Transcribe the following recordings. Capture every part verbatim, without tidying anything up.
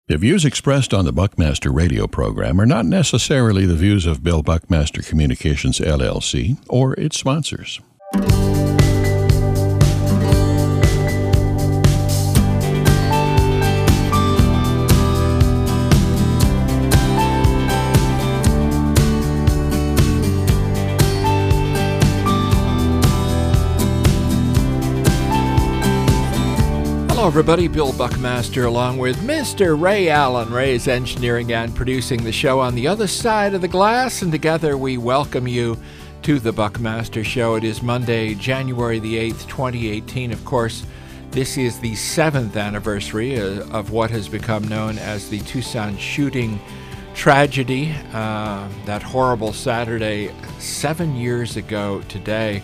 The views expressed on the Buckmaster radio program are not necessarily the views of Bill Buckmaster Communications, L L C, or its sponsors. Hello, everybody. Bill Buckmaster along with Mister Ray Allen. Ray is engineering and producing the show on the other side of the glass, and together we welcome you to the Buckmaster Show. It is Monday, January the eighth, twenty eighteen. Of course, this is the seventh anniversary of what has become known as the Tucson shooting tragedy. Uh, that horrible Saturday, seven years ago today.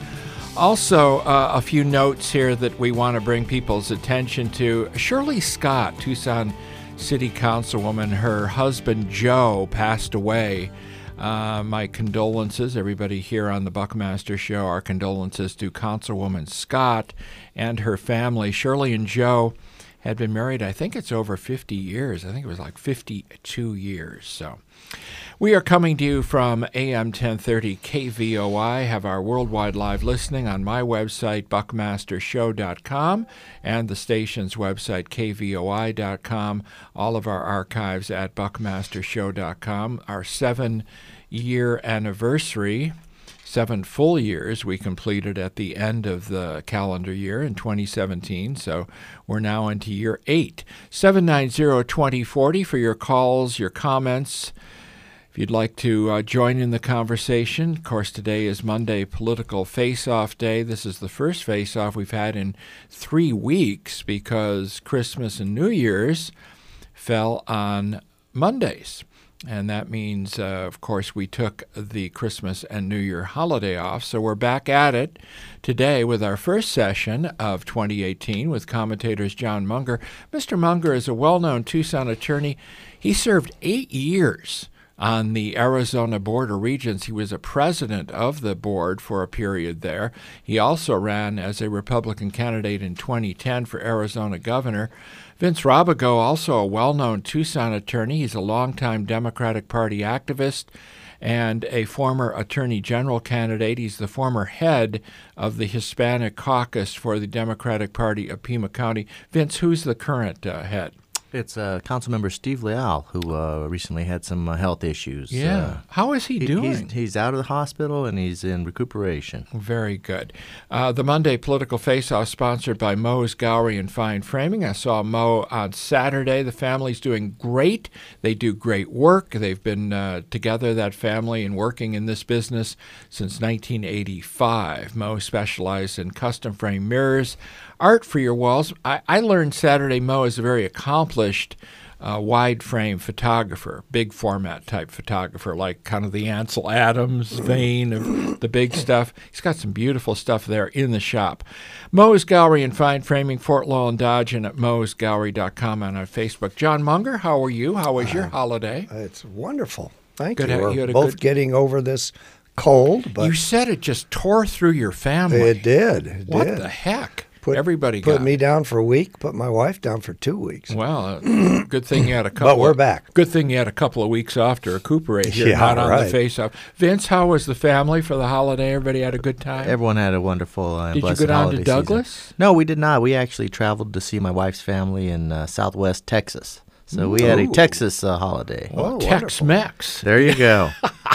Also, uh, a few notes here that we want to bring people's attention to. Shirley Scott, Tucson City Councilwoman, her husband Joe passed away. Uh, my condolences, everybody here on the Buckmaster Show, our condolences to Councilwoman Scott and her family. Shirley and Joe had been married, I think it's over fifty years. I think it was like fifty-two years. So we are coming to you from A M ten thirty K V O I. Have our worldwide live listening on my website, buckmaster show dot com, and the station's website, K V O I dot com. All of our archives at buckmaster show dot com. Our seven-year anniversary, seven full years we completed at the end of the calendar year in twenty seventeen, so we're now into year eight. seven nine zero, two zero four zero for your calls, your comments. If you'd like to uh, join in the conversation, of course, today is Monday Political Face-Off Day. This is the first face-off we've had in three weeks because Christmas and New Year's fell on Mondays. And that means, uh, of course, we took the Christmas and New Year holiday off. So we're back at it today with our first session of twenty eighteen with commentators John Munger. Mister Munger is a well-known Tucson attorney. He served eight years on the Arizona Board of Regents. He was a president of the board for a period there. He also ran as a Republican candidate in twenty ten for Arizona governor. Vince Robigo, also a well-known Tucson attorney. He's a longtime Democratic Party activist and a former Attorney General candidate. He's the former head of the Hispanic caucus for the Democratic Party of Pima County. Vince, who's the current uh, head? It's uh, Councilmember Steve Leal, who uh, recently had some uh, health issues. Yeah. Uh, How is he, he doing? He's, he's out of the hospital, and he's in recuperation. Very good. Uh, the Monday Political Face-Off sponsored by Moe's Gallery and Fine Framing. I saw Mo on Saturday. The family's doing great. They do great work. They've been uh, together, that family, and working in this business since nineteen eighty-five. Mo specialized in custom frame mirrors, art for your walls. I, I learned Saturday Mo is a very accomplished uh, wide frame photographer, big format type photographer, like kind of the Ansel Adams vein of the big stuff. He's got some beautiful stuff there in the shop. Moe's Gallery and Fine Framing, Fort Lawn Dodge, and at moes gallery dot com and on Facebook. John Munger, how are you? How was your uh, holiday? It's wonderful. Thank good, you. We're you had a both good... getting over this cold. But you said it just tore through your family. It did. It what did. the heck? Put, Everybody put got me down for a week, put my wife down for two weeks. Well, uh, good thing you had a couple. But we're of, back. Good thing you had a couple of weeks off to recuperate here, yeah, not on right. the face-off. Vince, how was the family for the holiday? Everybody had a good time? Everyone had a wonderful uh, Did blessed you go down holiday to Douglas? Season. No, we did not. We actually traveled to see my wife's family in uh, southwest Texas. So we had a Texas uh, holiday. Well, Oh, Tex-Mex. There you go.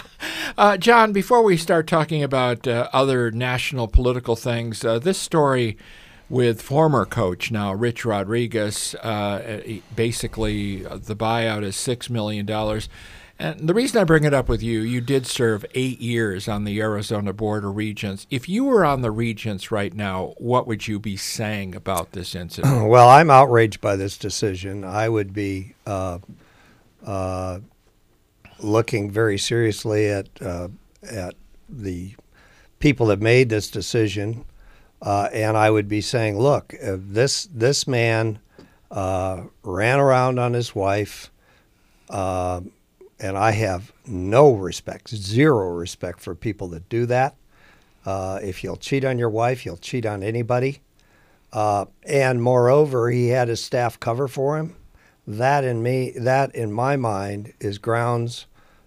uh, John, before we start talking about uh, other national political things, uh, this story with former coach now, Rich Rodriguez, uh, basically uh, the buyout is six million dollars. And the reason I bring it up with you, you did serve eight years on the Arizona Board of Regents. If you were on the Regents right now, what would you be saying about this incident? Well, I'm outraged by this decision. I would be uh, uh, looking very seriously at uh, at the people that made this decision. Uh, and I would be saying, look, uh, this this man uh, ran around on his wife, uh, and I have no respect, zero respect for people that do that. Uh, if you'll cheat on your wife, you'll cheat on anybody. Uh, and moreover, he had his staff cover for him. that in me, that in my mind is grounds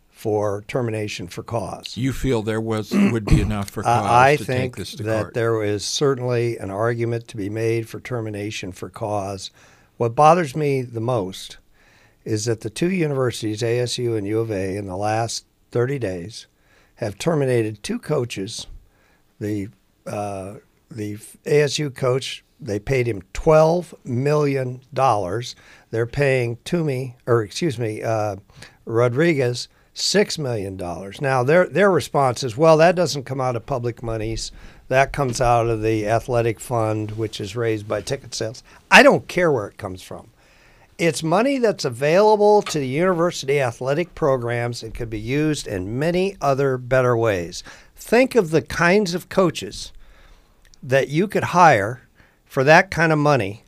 for termination for cause. You feel there was would be enough for cause uh, I to think take this to that court? there is certainly an argument to be made for termination for cause. What bothers me the most is that the two universities, A S U and U of A, in the last thirty days have terminated two coaches. The uh, the A S U coach, they paid him twelve million dollars. They're paying Toomey, or excuse me, uh, Rodriguez, six million dollars. Now, their their response is, well, that doesn't come out of public monies. That comes out of the athletic fund, which is raised by ticket sales. I don't care where it comes from. It's money that's available to the university athletic programs and could be used in many other better ways. Think of the kinds of coaches that you could hire for that kind of money.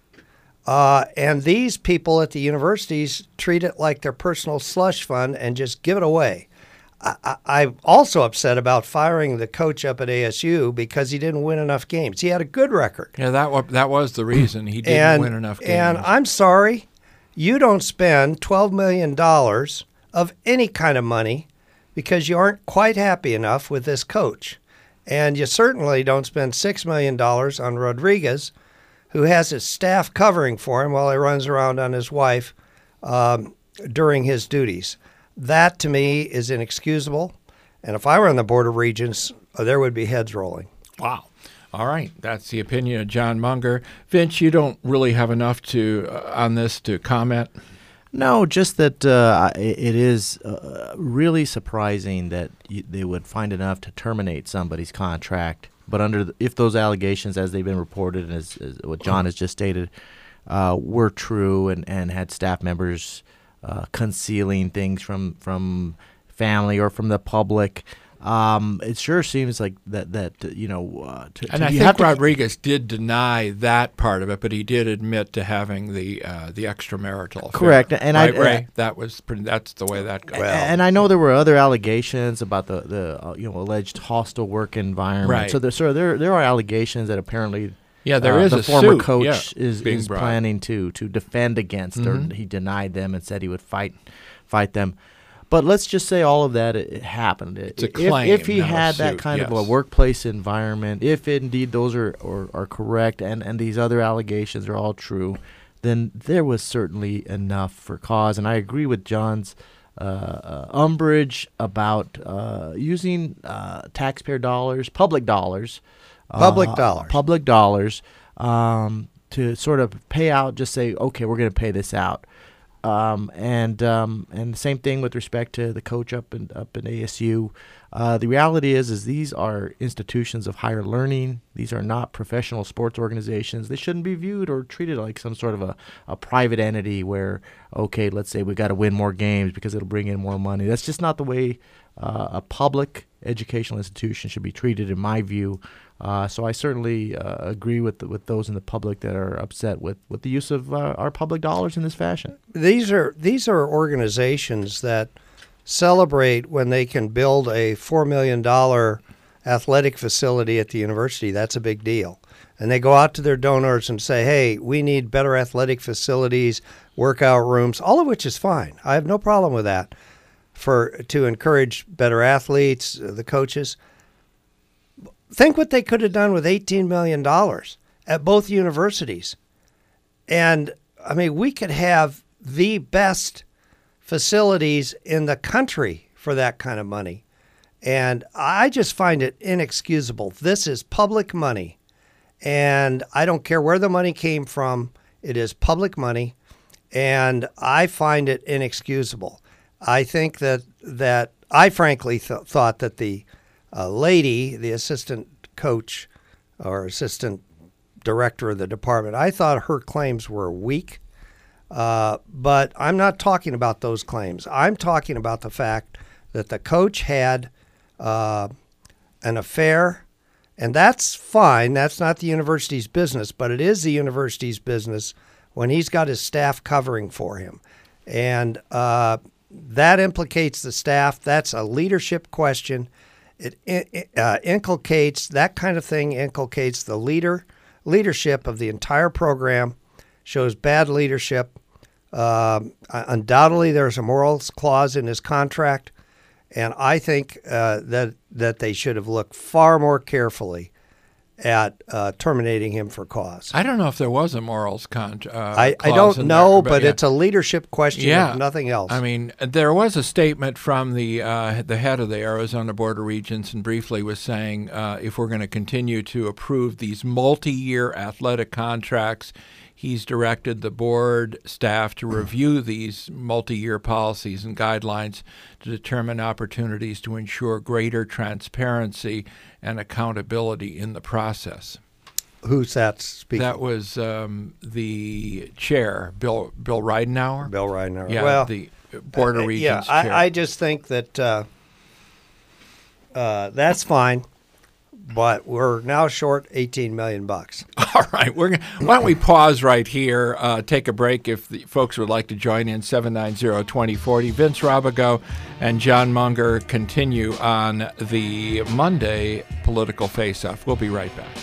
Uh, and these people at the universities treat it like their personal slush fund and just give it away. I, I, I'm also upset about firing the coach up at A S U because he didn't win enough games. He had a good record. Yeah, that wa- that was the reason he didn't and, win enough games. And I'm sorry, you don't spend twelve million dollars of any kind of money because you aren't quite happy enough with this coach. And you certainly don't spend six million dollars on Rodriguez, who has his staff covering for him while he runs around on his wife um, during his duties. That, to me, is inexcusable. And if I were on the Board of Regents, uh, there would be heads rolling. Wow. All right. That's the opinion of John Munger. Vince, you don't really have enough to uh, on this to comment? No, just that uh, it is uh, really surprising that you, they would find enough to terminate somebody's contract. But under the, if those allegations, as they've been reported, and as, as what John has just stated, uh, were true and, and had staff members uh, concealing things from from family or from the public, um, it sure seems like that that you know. Uh, to, and to, I you think have to, Rodriguez did deny that part of it, but he did admit to having the uh, the extramarital affair. Correct, and right, I, Ray? I that was pretty, that's the way that goes. Well, and I know there were other allegations about the the uh, you know alleged hostile work environment. Right. So there so there there are allegations that apparently Yeah, there uh, is the a former suit, coach yeah, is, being is brought. planning to to defend against, Mhm. or he denied them and said he would fight fight them. But let's just say all of that it, it happened. It's a If- claim, If, he not a had that suit, kind of a yes. workplace environment, if indeed those are, are, are correct and, and these other allegations are all true, then there was certainly enough for cause. And I agree with John's uh, uh, umbrage about uh, using uh, taxpayer dollars, public dollars, Public uh, dollars. public dollars um, to sort of pay out. Just say, okay, we're going to pay this out. Um, and um, and the same thing with respect to the coach up in up in A S U. Uh, the reality is, is these are institutions of higher learning. These are not professional sports organizations. They shouldn't be viewed or treated like some sort of a, a private entity where, okay, let's say we got to win more games because it'll bring in more money. That's just not the way uh, a public educational institution should be treated, in my view. Uh, so I certainly uh, agree with the, with those in the public that are upset with, with the use of uh, our public dollars in this fashion. These are these are organizations that celebrate when they can build a four million dollars athletic facility at the university. That's a big deal. And they go out to their donors and say, hey, we need better athletic facilities, workout rooms, all of which is fine. I have no problem with that for to encourage better athletes, uh, the coaches. Think what they could have done with eighteen million dollars at both universities. And, I mean, we could have the best facilities in the country for that kind of money. And I just find it inexcusable. This is public money. And I don't care where the money came from. It is public money. And I find it inexcusable. I think that, that I frankly th- thought that the uh, lady, the assistant coach or assistant director of the department, I thought her claims were weak. Uh, but I'm not talking about those claims. I'm talking about the fact that the coach had uh, an affair, and that's fine. That's not the university's business, but it is the university's business when he's got his staff covering for him. And uh, that implicates the staff. That's a leadership question. It, it uh, inculcates, that kind of thing inculcates the leader leadership of the entire program, shows bad leadership Um, undoubtedly, there's a morals clause in his contract, and I think uh, that that they should have looked far more carefully at uh, terminating him for cause. I don't know if there was a morals con- uh, I, I clause don't in know, there, but, yeah. it's a leadership question, Yeah. if nothing else. I mean, there was a statement from the uh, the head of the Arizona Board of Regents, and briefly was saying uh, if we're going to continue to approve these multi-year athletic contracts, he's directed the board staff to review these multi-year policies and guidelines to determine opportunities to ensure greater transparency and accountability in the process. Who's that speaking? That was um, the chair, Bill Bill Ridenhour. Bill Ridenhour. Yeah, well, the Board of uh, Regents yeah, chair. I, I just think that uh, uh, that's fine, but we're now short eighteen million bucks. All right, we're gonna, why don't we pause right here, uh, take a break if the folks would like to join in, seven nine zero, two zero four zero. Vince Robigo and John Munger continue on the Monday Political Face-Off. We'll be right back.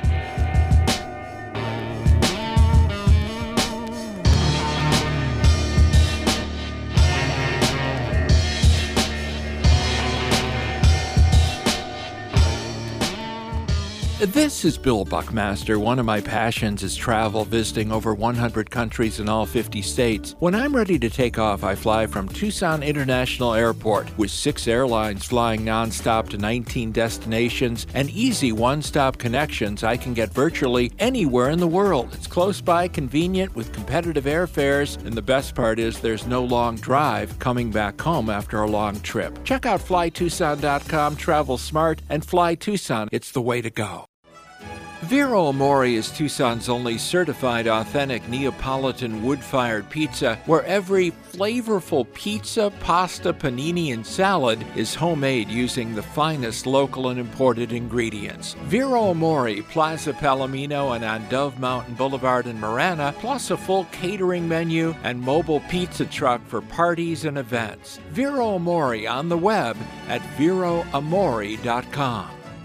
This is Bill Buckmaster. One of my passions is travel, visiting over one hundred countries in all fifty states. When I'm ready to take off, I fly from Tucson International Airport with six airlines flying nonstop to nineteen destinations and easy one-stop connections. I can get virtually anywhere in the world. It's close by, convenient, with competitive airfares, and the best part is there's no long drive coming back home after a long trip. Check out fly tucson dot com, travel smart, and Fly Tucson. It's the way to go. Vero Amore is Tucson's only certified authentic Neapolitan wood-fired pizza, where every flavorful pizza, pasta, panini, and salad is homemade using the finest local and imported ingredients. Vero Amore, Plaza Palomino, and on Dove Mountain Boulevard in Marana, plus a full catering menu and mobile pizza truck for parties and events. Vero Amore on the web at vero amore dot com.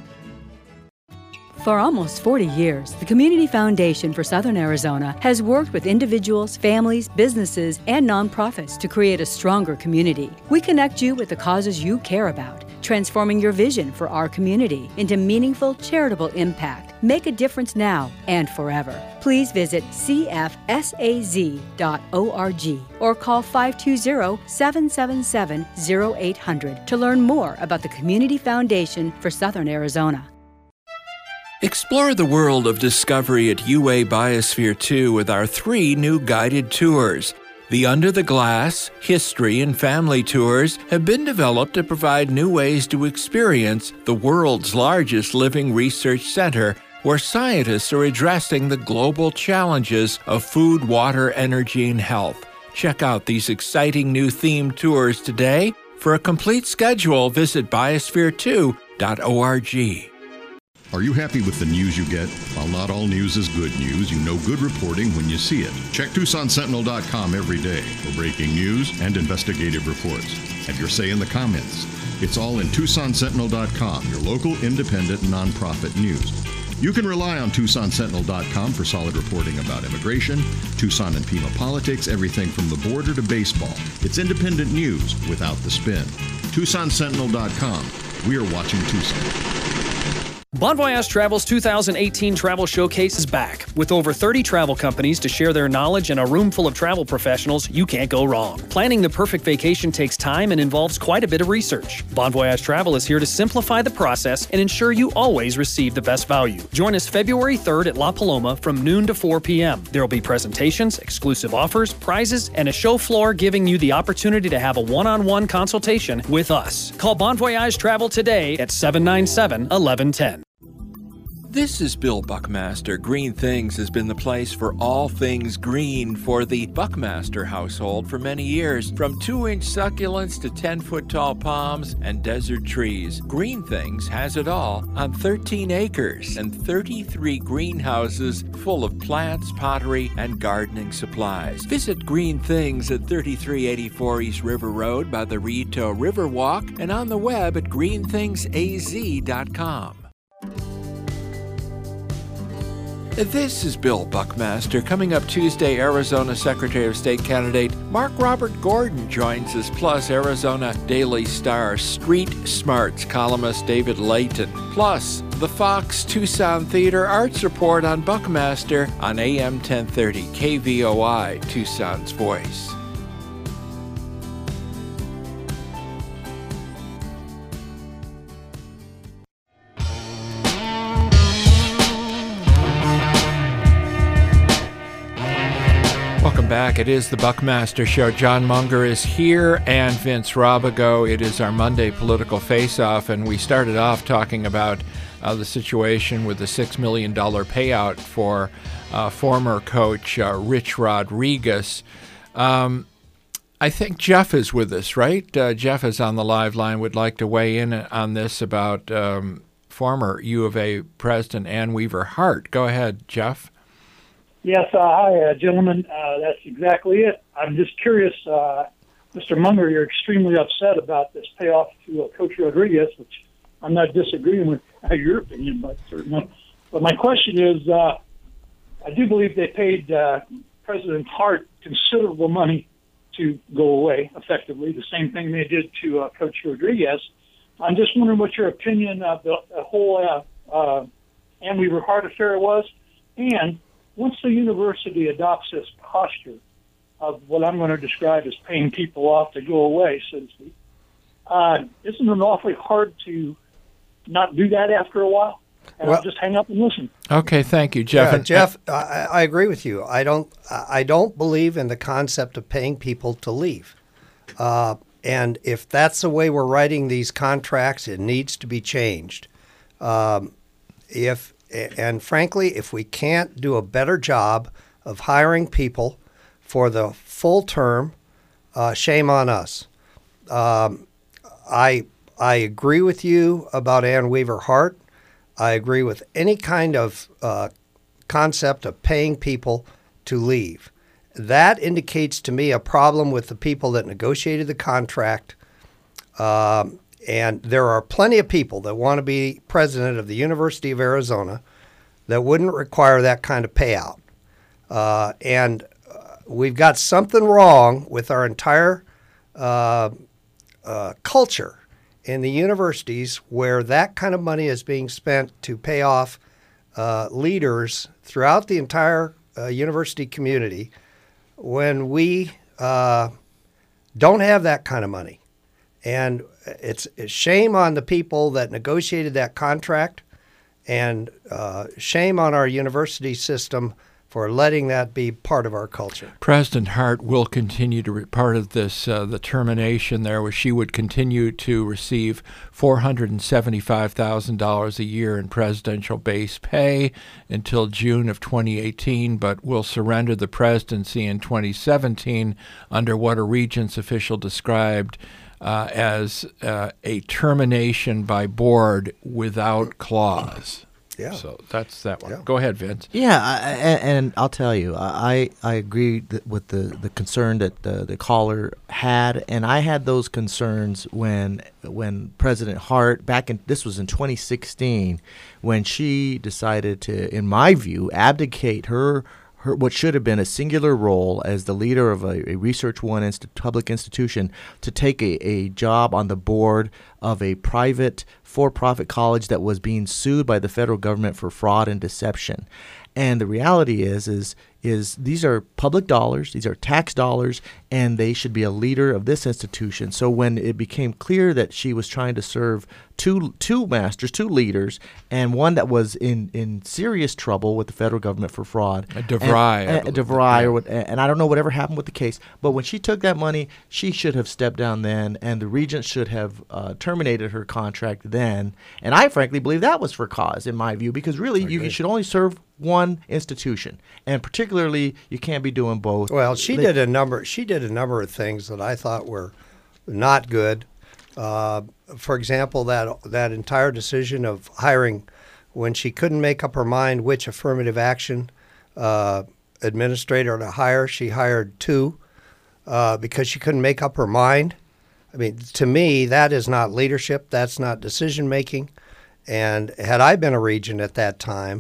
For almost forty years, the Community Foundation for Southern Arizona has worked with individuals, families, businesses, and nonprofits to create a stronger community. We connect you with the causes you care about, transforming your vision for our community into meaningful, charitable impact. Make a difference now and forever. Please visit c f s a z dot org or call five two zero, seven seven seven, zero eight hundred to learn more about the Community Foundation for Southern Arizona. Explore the world of discovery at U A Biosphere two with our three new guided tours. The Under the Glass, History, and Family tours have been developed to provide new ways to experience the world's largest living research center, where scientists are addressing the global challenges of food, water, energy, and health. Check out these exciting new themed tours today. For a complete schedule, visit biosphere two dot org. Are you happy with the news you get? While not all news is good news, you know good reporting when you see it. Check Tucson Sentinel dot com every day for breaking news and investigative reports. Have your say in the comments. It's all in Tucson Sentinel dot com, your local independent nonprofit news. You can rely on Tucson Sentinel dot com for solid reporting about immigration, Tucson and Pima politics, everything from the border to baseball. It's independent news without the spin. Tucson Sentinel dot com. We are watching Tucson. Bon Voyage Travel's two thousand eighteen Travel Showcase is back. With over thirty travel companies to share their knowledge and a room full of travel professionals, you can't go wrong. Planning the perfect vacation takes time and involves quite a bit of research. Bon Voyage Travel is here to simplify the process and ensure you always receive the best value. Join us February third at La Paloma from noon to four p.m. There will be presentations, exclusive offers, prizes, and a show floor giving you the opportunity to have a one-on-one consultation with us. Call Bon Voyage Travel today at seven nine seven, one one one zero. This is Bill Buckmaster. Green Things has been the place for all things green for the Buckmaster household for many years. From two-inch succulents to ten-foot tall palms and desert trees, Green Things has it all on thirteen acres and thirty-three greenhouses full of plants, pottery, and gardening supplies. Visit Green Things at thirty-three eighty-four East River Road by the Rito Riverwalk and on the web at green things a z dot com. This is Bill Buckmaster. Coming up Tuesday, Arizona Secretary of State candidate Mark Robert Gordon joins us, plus Arizona Daily Star Street Smarts columnist David Layton, plus the Fox Tucson Theater Arts Report on Buckmaster on A M ten thirty K V O I, Tucson's Voice. Welcome back. It is the Buckmaster Show. John Munger is here and Vince Robigo. It is our Monday political face-off, and we started off talking about uh, the situation with the six million dollars payout for uh, former coach uh, Rich Rodriguez. Um, I think Jeff is with us, right? Uh, Jeff is on the live line, would like to weigh in on this about um, former U of A President Ann Weaver Hart. Go ahead, Jeff. Yes, uh, hi, uh, gentlemen. Uh, that's exactly it. I'm just curious, uh, Mister Munger, you're extremely upset about this payoff to uh, Coach Rodriguez, which I'm not disagreeing with uh, your opinion, but certainly. But my question is, uh, I do believe they paid uh, President Hart considerable money to go away, effectively, the same thing they did to uh, Coach Rodriguez. I'm just wondering what your opinion of the, the whole uh, uh, Ann Weaver Hart affair was, and once the university adopts this posture of what I'm going to describe as paying people off to go away, so to speak, uh, isn't it awfully hard to not do that after a while? And Well- I'll just hang up and listen. Okay, thank you, Jeff. Yeah, And- Jeff, I, I agree with you. I don't. I don't believe in the concept of paying people to leave. Uh, and if that's the way we're writing these contracts, it needs to be changed. Um, if and frankly, if we can't do a better job of hiring people for the full term, uh, shame on us. Um, I I agree with you about Ann Weaver Hart. I agree with any kind of uh, concept of paying people to leave. That indicates to me a problem with the people that negotiated the contract. Um, and there are plenty of people that want to be president of the University of Arizona that wouldn't require that kind of payout. Uh, and uh, we've got something wrong with our entire uh, uh, culture in the universities where that kind of money is being spent to pay off uh, leaders throughout the entire uh, university community when we uh, don't have that kind of money. And it's a shame on the people that negotiated that contract, and uh, shame on our university system for letting that be part of our culture. President Hart will continue to be part of this, uh, the termination there, where she would continue to receive four hundred seventy-five thousand dollars a year in presidential base pay until June of twenty eighteen, but will surrender the presidency in twenty seventeen under what a Regents official described uh, as uh, a termination by board without clause. Yeah. So that's that one. Yeah. Go ahead, Vince. Yeah, I, and, and I'll tell you, I I agree th- with the, the concern that the, the caller had, and I had those concerns when when President Hart, back in, this was in twenty sixteen, when she decided to, in my view, abdicate her her what should have been a singular role as the leader of a, a Research One inst- public institution to take a, a job on the board of a private for-profit college that was being sued by the federal government for fraud and deception. And the reality is, is, is these are public dollars, these are tax dollars, and they should be a leader of this institution. So when it became clear that she was trying to serve two two masters, two leaders, and one that was in, in serious trouble with the federal government for fraud, A DeVry, and, I and, believe. DeVry, Yeah. or what, and I don't know whatever happened with the case, but when she took that money, she should have stepped down then, and the Regents should have uh, terminated her contract then. And I frankly believe that was for cause, in my view, because really you, you should only serve one institution, and particularly you can't be doing both. Well, she They- did a number. She did a number of things that I thought were not good. Uh, for example, that that entire decision of hiring, when she couldn't make up her mind which affirmative action uh, administrator to hire, she hired two uh, because she couldn't make up her mind. I mean, to me, that is not leadership. That's not decision making. And had I been a regent at that time,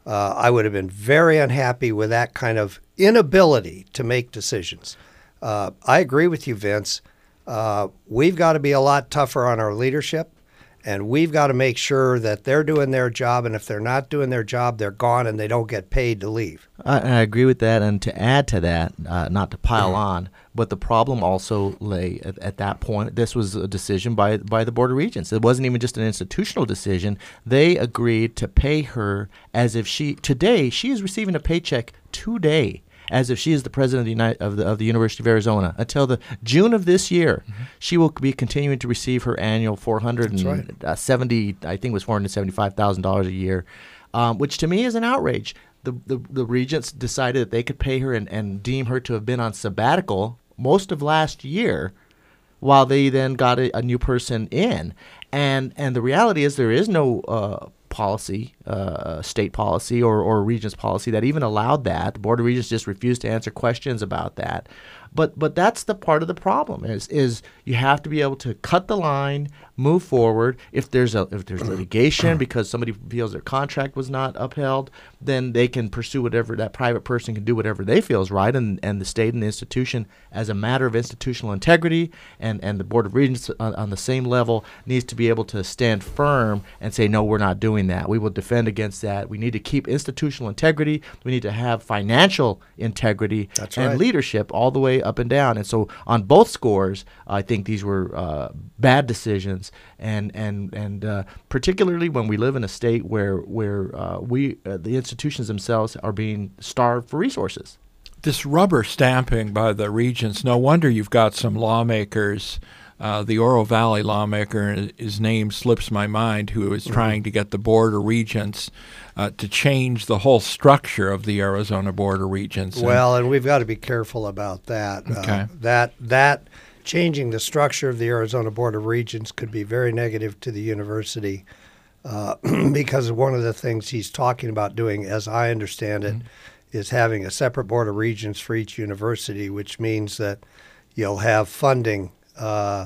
uh, I would have been very unhappy with that kind of inability to make decisions. Uh, I agree with you, Vince. Uh, we've got to be a lot tougher on our leadership, and we've got to make sure that they're doing their job, and if they're not doing their job, they're gone and they don't get paid to leave. I, I agree with that, and to add to that, uh, not to pile on, but the problem also lay at, at that point. This was a decision by by the Board of Regents. It wasn't even just an institutional decision. They agreed to pay her as if she today she is receiving a paycheck today, as if she is the president of the, United, of the of the University of Arizona. Until the June of this year, mm-hmm. she will be continuing to receive her annual four hundred seventy, right. I think it was four hundred seventy-five thousand dollars a year, um, which to me is an outrage. The, the the regents decided that they could pay her and, and deem her to have been on sabbatical most of last year, while they then got a, a new person in. And and the reality is there is no uh, policy, uh, state policy or, or Regents policy that even allowed that. The Board of Regents just refused to answer questions about that. But but that's the part of the problem is is you have to be able to cut the line, move forward. If there's a if there's litigation because somebody feels their contract was not upheld, then they can pursue whatever that private person can do whatever they feel is right, and, and the state and the institution, as a matter of institutional integrity, and, and the Board of Regents on, on the same level needs to be able to stand firm and say, no, we're not doing that. We will defend against that. We need to keep institutional integrity. We need to have financial integrity That's and right. leadership all the way up and down. And so on both scores, I think these were uh, bad decisions, and and and uh, particularly when we live in a state where where uh, we uh, the institutions themselves are being starved for resources. This rubber stamping by the regents, no wonder you've got some lawmakers. Uh, the Oro Valley lawmaker, his name slips my mind, who is mm-hmm. trying to get the Board of Regents uh, to change the whole structure of the Arizona Board of Regents. Well, and we've got to be careful about that. Okay. Uh, that that changing the structure of the Arizona Board of Regents could be very negative to the university uh, because one of the things he's talking about doing, as I understand it, mm-hmm. is having a separate Board of Regents for each university, which means that you'll have funding Uh,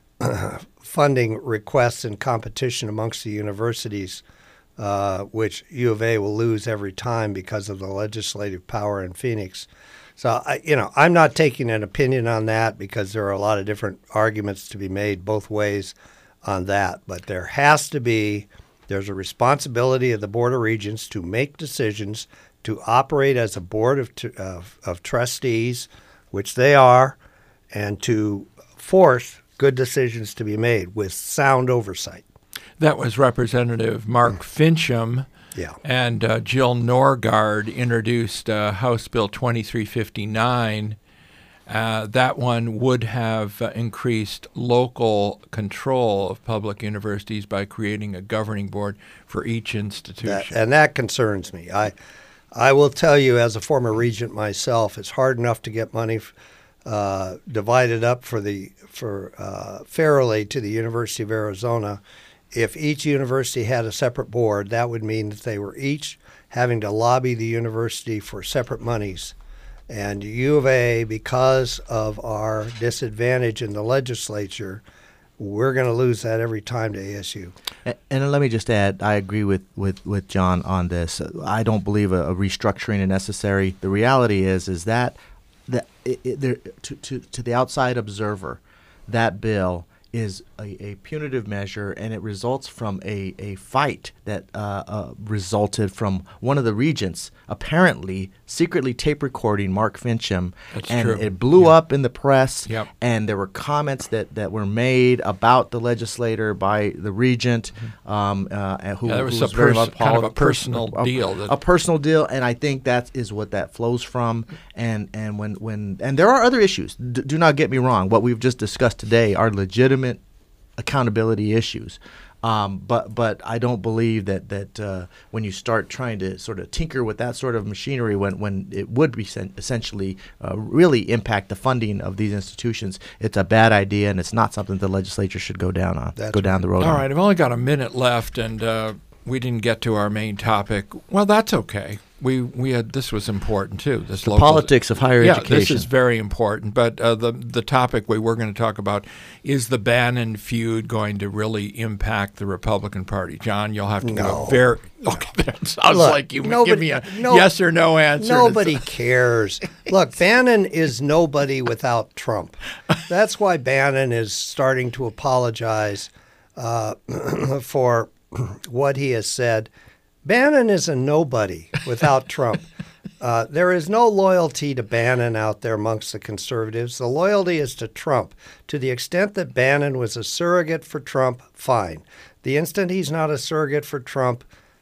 funding requests and competition amongst the universities, uh, which U of A will lose every time because of the legislative power in Phoenix. So, I, you know, I'm not taking an opinion on that because there are a lot of different arguments to be made both ways on that. But there has to be, there's a responsibility of the Board of Regents to make decisions, to operate as a board of, t- of, of trustees, which they are, and to force good decisions to be made with sound oversight. That was Representative Mark Fincham. Yeah. And uh, Jill Norgard introduced uh, House Bill twenty-three fifty-nine. Uh, that one would have uh, increased local control of public universities by creating a governing board for each institution. That, and that concerns me. I, I will tell you, as a former regent myself, it's hard enough to get money f- Uh, divided up for the for uh, fairly to the University of Arizona. If each university had a separate board, that would mean that they were each having to lobby the university for separate monies. And U of A, because of our disadvantage in the legislature, we're going to lose that every time to A S U. And, and let me just add, I agree with, with, with John on this. I don't believe a, a restructuring is necessary. The reality is is that that it, it, there, to, to, to the outside observer, that bill is a, a punitive measure, and it results from a, a fight that uh, uh, resulted from one of the regents apparently secretly tape recording Mark Fincham. That's and true. It blew Yep. up in the press, Yep. and there were comments that, that were made about the legislator by the regent, Mm-hmm. um, uh, who, Yeah, there was who a was very pers- much kind of a poli- pers- personal a- deal that- a personal deal, and I think that is what that flows from. And and when, when and there are other issues. D- do not get me wrong. What we've just discussed today are legitimate accountability issues. Um, but but I don't believe that that uh, when you start trying to sort of tinker with that sort of machinery, when, when it would be sen- essentially uh, really impact the funding of these institutions, it's a bad idea, and it's not something the legislature should go down on, That's go down the road. All on. right, I've only got a minute left, and uh, we didn't get to our main topic. Well, that's okay. We we had this was important too. This the local, politics of higher yeah, education. this is very important. But uh, the the topic we were going to talk about is the Bannon feud going to really impact the Republican Party? John, you'll have to No. go very. Okay, that sounds Look, like you would nobody- give me a no- yes or no answer. Nobody cares. Look, Bannon is nobody without Trump. That's why Bannon is starting to apologize uh, for what he has said. Bannon is a nobody without Trump. Uh, there is no loyalty to Bannon out there amongst the conservatives. The loyalty is to Trump. To the extent that Bannon was a surrogate for Trump, fine. The instant he's not a surrogate for Trump,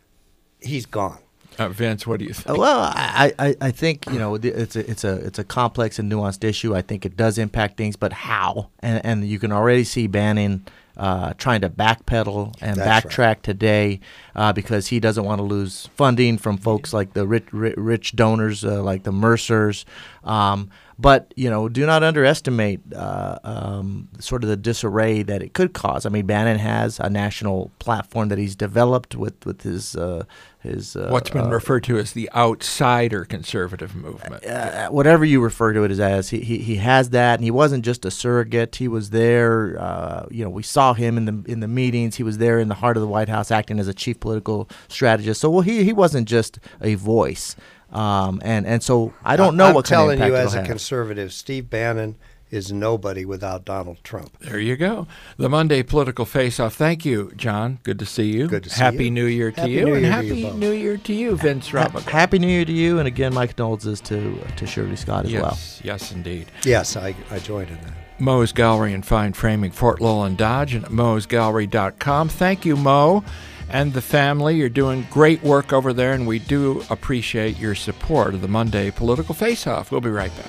he's gone. Uh, Vince, what do you think? Uh, Well, I, I, I think you know it's a it's a it's a complex and nuanced issue. I think it does impact things, but how? And and you can already see Bannon uh, trying to backpedal and That's backtrack right. today uh, because he doesn't want to lose funding from folks like the rich rich, rich donors uh, like the Mercers. Um, but you know, do not underestimate uh, um, sort of the disarray that it could cause. I mean, Bannon has a national platform that he's developed with with his uh, his uh, What's been uh, referred to as the outsider conservative movement. uh, whatever you refer to it as, as he, he he has that, and he wasn't just a surrogate. He was there. Uh, you know, we saw him in the in the meetings. He was there in the heart of the White House, acting as a chief political strategist. So, well, he he wasn't just a voice. Um, and and so I don't know I'm what kind of telling impact you, it'll as a have. conservative, Steve Bannon is nobody without Donald Trump. There you go. The Monday Political Face-Off. Thank you, John. Good to see you. Good to see Happy you. New Year to Happy you. New and Year to Happy you both. New Year to you, Vince Ha- Robic. Happy New Year to you, and again, my condolences to to Shirley Scott as yes, well. yes, indeed. Yes, I, I joined in that. Mo's Gallery and Fine Framing, Fort Lowland Dodge, and mo's gallery dot com. Thank you, Mo, and the family. You're doing great work over there, and we do appreciate your support of the Monday Political Face-Off. We'll be right back.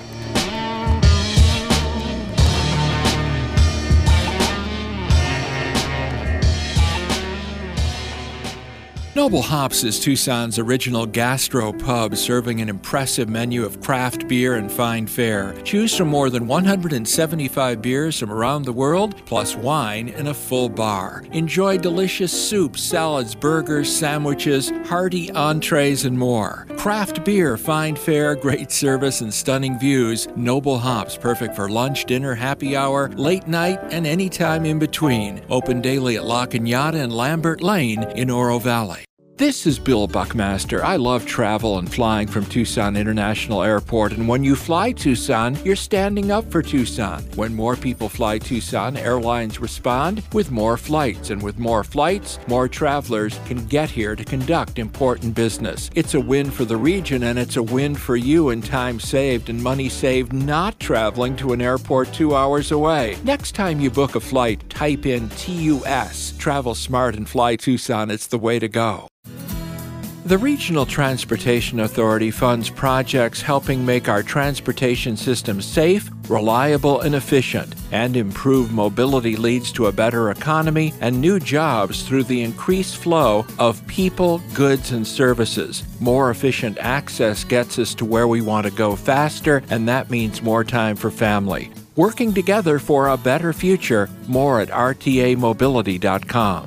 Noble Hops is Tucson's original gastro pub, serving an impressive menu of craft beer and fine fare. Choose from more than one hundred seventy-five beers from around the world, plus wine and a full bar. Enjoy delicious soups, salads, burgers, sandwiches, hearty entrees, and more. Craft beer, fine fare, great service, and stunning views. Noble Hops, perfect for lunch, dinner, happy hour, late night, and any time in between. Open daily at La Cañada and Lambert Lane in Oro Valley. This is Bill Buckmaster. I love travel and flying from Tucson International Airport, and when you fly Tucson, you're standing up for Tucson. When more people fly Tucson, airlines respond with more flights, and with more flights, more travelers can get here to conduct important business. It's a win for the region, and it's a win for you in time saved and money saved not traveling to an airport two hours away. Next time you book a flight, type in T U S. Travel smart and fly Tucson. It's the way to go. The Regional Transportation Authority funds projects helping make our transportation system safe, reliable, and efficient, and improve mobility leads to a better economy and new jobs through the increased flow of people, goods, and services. More efficient access gets us to where we want to go faster, and that means more time for family. Working together for a better future. More at R T A mobility dot com.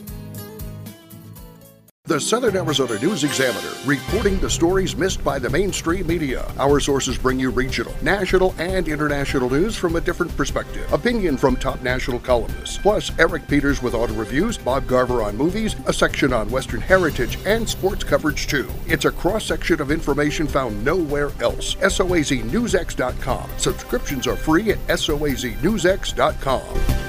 The Southern Arizona News Examiner, reporting the stories missed by the mainstream media. Our sources bring you regional, national, and international news from a different perspective. Opinion from top national columnists. Plus, Eric Peters with auto reviews, Bob Garver on movies, a section on Western heritage, and sports coverage too. It's a cross-section of information found nowhere else. S O A Z News X dot com. Subscriptions are free at S O A Z News X dot com.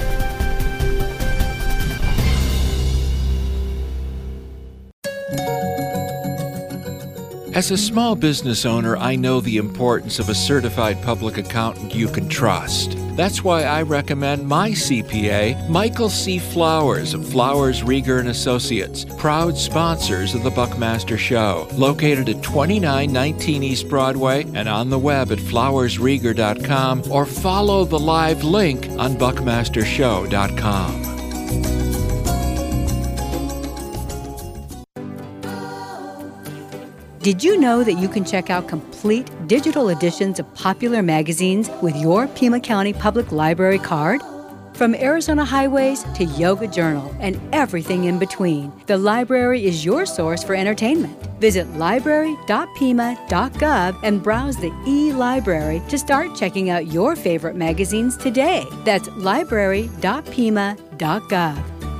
As a small business owner, I know the importance of a certified public accountant you can trust. That's why I recommend my C P A, Michael C. Flowers of Flowers, Rieger and Associates, proud sponsors of the Buckmaster Show, located at twenty-nine nineteen East Broadway and on the web at flowers rieger dot com, or follow the live link on buckmaster show dot com. Did you know that you can check out complete digital editions of popular magazines with your Pima County Public Library card? From Arizona highways to Yoga Journal and everything in between, the library is your source for entertainment. Visit library dot pima dot gov and browse the e-library to start checking out your favorite magazines today. That's library dot pima dot gov.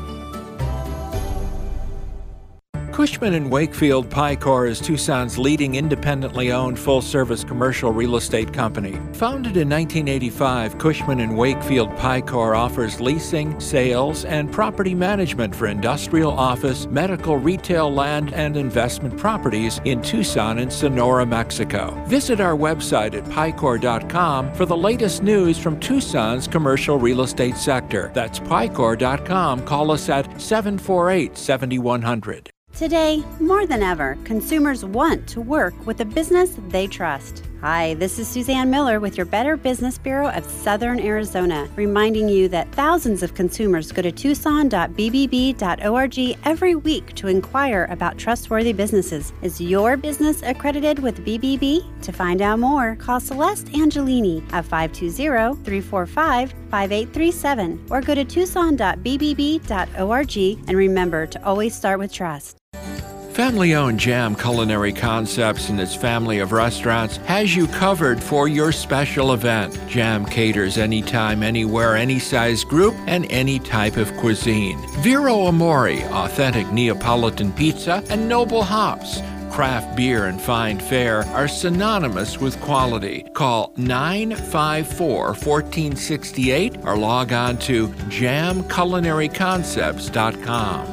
Cushman and Wakefield Picor is Tucson's leading independently owned full-service commercial real estate company. Founded in nineteen eighty-five, Cushman and Wakefield Picor offers leasing, sales, and property management for industrial, office, medical, retail, land, and investment properties in Tucson and Sonora, Mexico. Visit our website at picor dot com for the latest news from Tucson's commercial real estate sector. That's picor dot com. Call us at seven four eight, seven one zero zero. Today, more than ever, consumers want to work with a business they trust. Hi, this is Suzanne Miller with your Better Business Bureau of Southern Arizona, reminding you that thousands of consumers go to tucson dot b b b dot org every week to inquire about trustworthy businesses. Is your business accredited with B B B? To find out more, call Celeste Angelini at five two zero, three four five, five eight three seven or go to tucson dot b b b dot org, and remember to always start with trust. Family-owned Jam Culinary Concepts and its family of restaurants has you covered for your special event. Jam caters anytime, anywhere, any size group, and any type of cuisine. Vero Amore, authentic Neapolitan pizza, and Noble Hops, craft beer and fine fare, are synonymous with quality. Call nine five four, one four six eight or log on to jam culinary concepts dot com.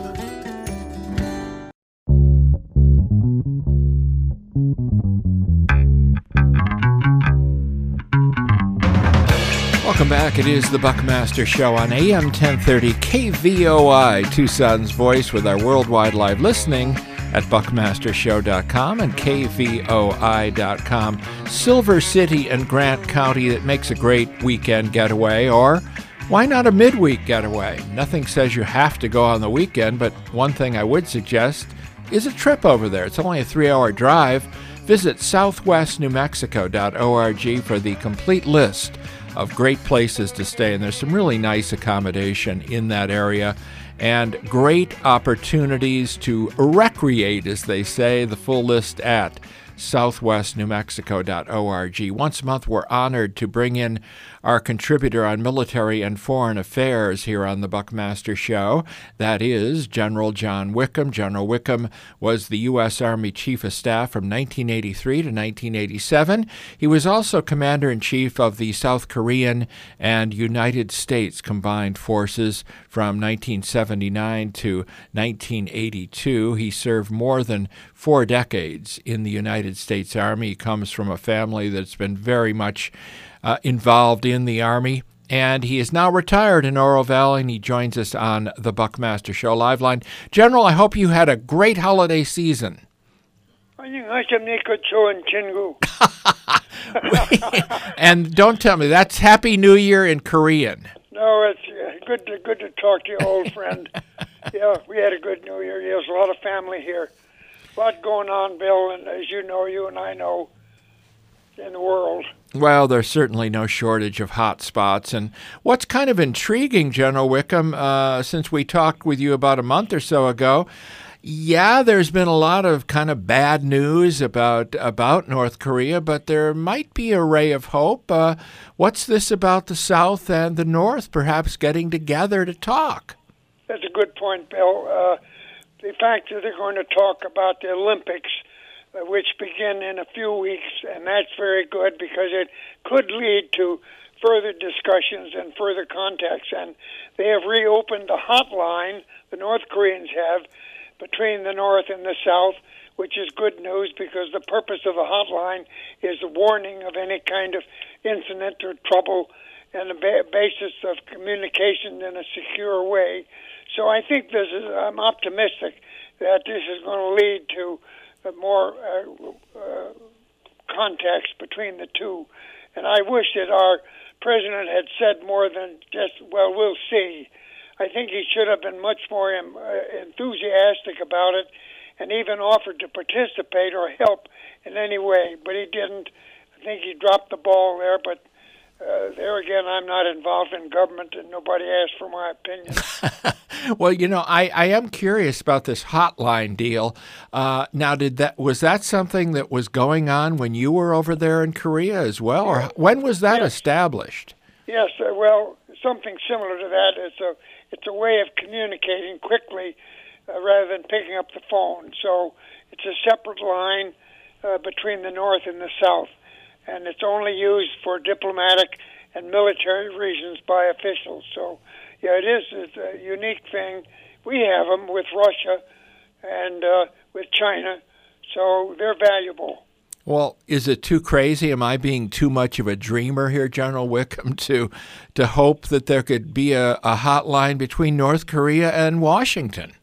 Welcome back. It is the Buckmaster Show on A M ten thirty K V O I, Tucson's voice, with our worldwide live listening at buckmaster show dot com and K V O I dot com. Silver City and Grant County, that makes a great weekend getaway, or why not a midweek getaway? Nothing says you have to go on the weekend, but one thing I would suggest is a trip over there. It's only a three-hour drive. Visit southwest new mexico dot org for the complete list of great places to stay, and there's some really nice accommodation in that area and great opportunities to recreate, as they say. The full list at southwest new mexico dot org. Once a month, we're honored to bring in our contributor on military and foreign affairs here on the Buckmaster Show. That is General John Wickham. General Wickham was the U S. Army Chief of Staff from nineteen eighty-three to nineteen eighty-seven. He was also Commander-in-Chief of the South Korean and United States Combined Forces from nineteen seventy-nine to nineteen eighty-two. He served more than four decades in the United States Army. He comes from a family that's been very much uh, involved in the Army, and he is now retired in Oro Valley, and he joins us on the Buckmaster Show Live Line. General, I hope you had a great holiday season. And don't tell me, that's Happy New Year in Korean. No, it's uh, good to good to talk to you, old friend. Yeah, we had a good New Year. There's a lot of family here. A lot going on, Bill, and as you know, you and I know, in the world. Well, there's certainly no shortage of hot spots. And what's kind of intriguing, General Wickham, uh, since we talked with you about a month or so ago, yeah, there's been a lot of kind of bad news about about North Korea, but there might be a ray of hope. Uh, what's this about the South and the North perhaps getting together to talk? That's a good point, Bill. Uh, the fact that they're going to talk about the Olympics, uh, which begin in a few weeks, and that's very good because it could lead to further discussions and further contacts. And they have reopened the hotline, the North Koreans have, between the North and the South, which is good news because the purpose of the hotline is the warning of any kind of incident or trouble and the ba- basis of communication in a secure way. So I think this is, I'm optimistic that this is going to lead to uh, more uh, uh, contacts between the two. And I wish that our president had said more than just, well, we'll see. I think he should have been much more um, uh, enthusiastic about it and even offered to participate or help in any way, but he didn't. I think he dropped the ball there, but uh, there again, I'm not involved in government, and nobody asked for my opinion. Well, you know, I, I am curious about this hotline deal. Uh, now, did that was that something that was going on when you were over there in Korea as well, or when was that Yes. established? Yes, uh, well, something similar to that. It's a it's a way of communicating quickly uh, rather than picking up the phone. So it's a separate line uh, between the North and the South, and it's only used for diplomatic and military reasons by officials. So, yeah, it is it's a unique thing. We have them with Russia and uh, with China, so they're valuable. Well, is it too crazy? Am I being too much of a dreamer here, General Wickham, to to hope that there could be a, a hotline between North Korea and Washington?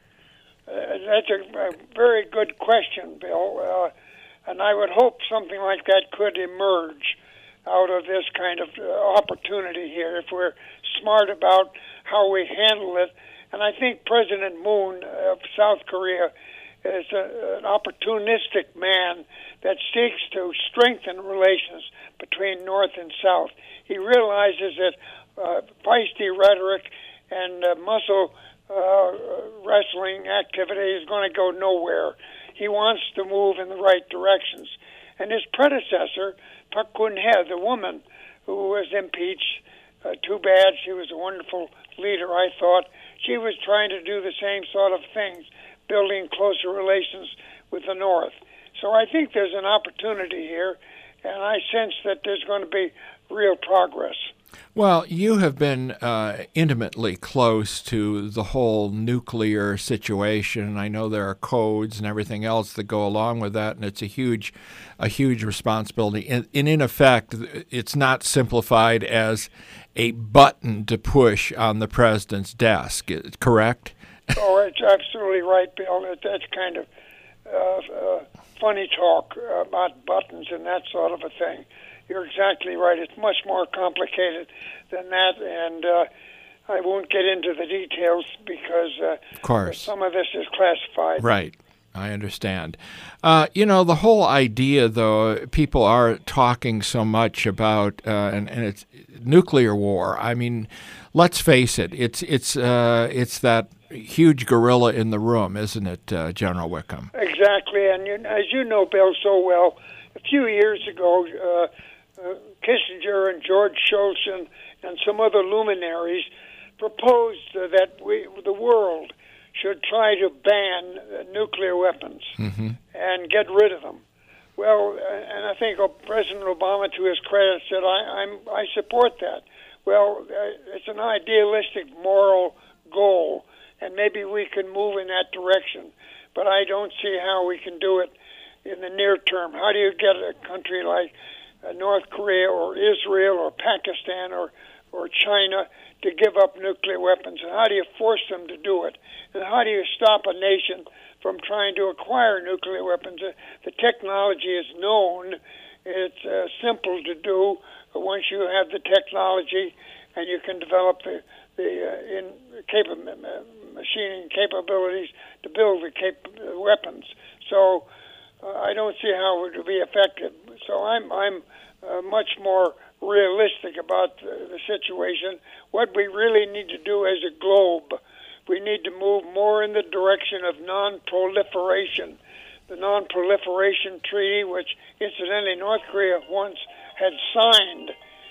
Uh, that's a, a very good question, Bill. Uh, and I would hope something like that could emerge out of this kind of uh, opportunity here if we're smart about how we handle it. And I think President Moon of South Korea is a, an opportunistic man that seeks to strengthen relations between North and South. He realizes that uh, feisty rhetoric and uh, muscle uh, wrestling activity is going to go nowhere. He wants to move in the right directions. And his predecessor, Park Geun-hye, the woman who was impeached, uh, too bad, she was a wonderful leader, I thought. She was trying to do the same sort of things, building closer relations with the North. So I think there's an opportunity here, and I sense that there's going to be real progress. Well, you have been uh, intimately close to the whole nuclear situation. I know there are codes and everything else that go along with that, and it's a huge, a huge responsibility. And, and in effect, it's not simplified as a button to push on the president's desk, correct? Oh, it's absolutely right, Bill. That's kind of uh, uh, funny talk about buttons and that sort of a thing. You're exactly right. It's much more complicated than that, and uh, I won't get into the details because uh, of course. some of this is classified. Right. I understand. Uh, you know, the whole idea, though, people are talking so much about, uh, and, and it's nuclear war. I mean, let's face it, it's it's uh, it's that huge gorilla in the room, isn't it, uh, General Wickham? Exactly, and you, as you know, Bill, so well, a few years ago, uh, uh, Kissinger and George Shultz and, and some other luminaries proposed uh, that we, the world should try to ban uh, nuclear weapons mm-hmm. and get rid of them. Well, uh, and I think uh, President Obama, to his credit, said, I, I'm, I support that. Well, uh, it's an idealistic moral goal, and maybe we can move in that direction, but I don't see how we can do it in the near term. How do you get a country like uh, North Korea or Israel or Pakistan or, or China to give up nuclear weapons, and how do you force them to do it? And how do you stop a nation from trying to acquire nuclear weapons? Uh, the technology is known. It's uh, simple to do once you have the technology and you can develop the, the uh, in capa- machining capabilities to build the cap- weapons. So uh, I don't see how it would be effective. So I'm, I'm uh, much more realistic about the, the situation. What we really need to do as a globe, we need to move more in the direction of non-proliferation. The Non-Proliferation Treaty, which incidentally North Korea once had signed,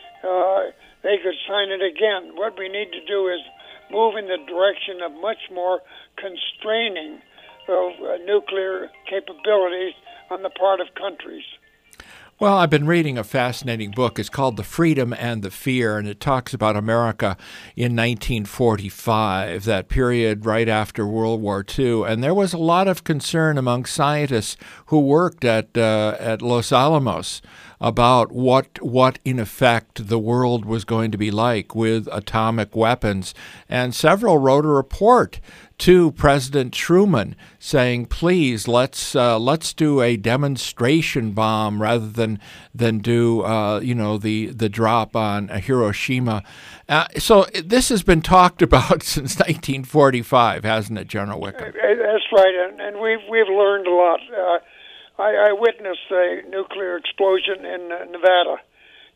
uh, they could sign it again. What we need to do is move in the direction of much more constraining of uh, nuclear capabilities on the part of countries. Well, I've been reading a fascinating book. It's called The Freedom and the Fear, and it talks about America in nineteen forty-five, that period right after World War Two. And there was a lot of concern among scientists who worked at uh, at Los Alamos about what, what, in effect, the world was going to be like with atomic weapons. And several wrote a report to President Truman saying, please, let's uh, let's do a demonstration bomb rather than than do, uh, you know, the, the drop on Hiroshima. Uh, so this has been talked about since nineteen forty-five, hasn't it, General Wickham? That's right, and, and we've, we've learned a lot. Uh, I, I witnessed a nuclear explosion in uh, Nevada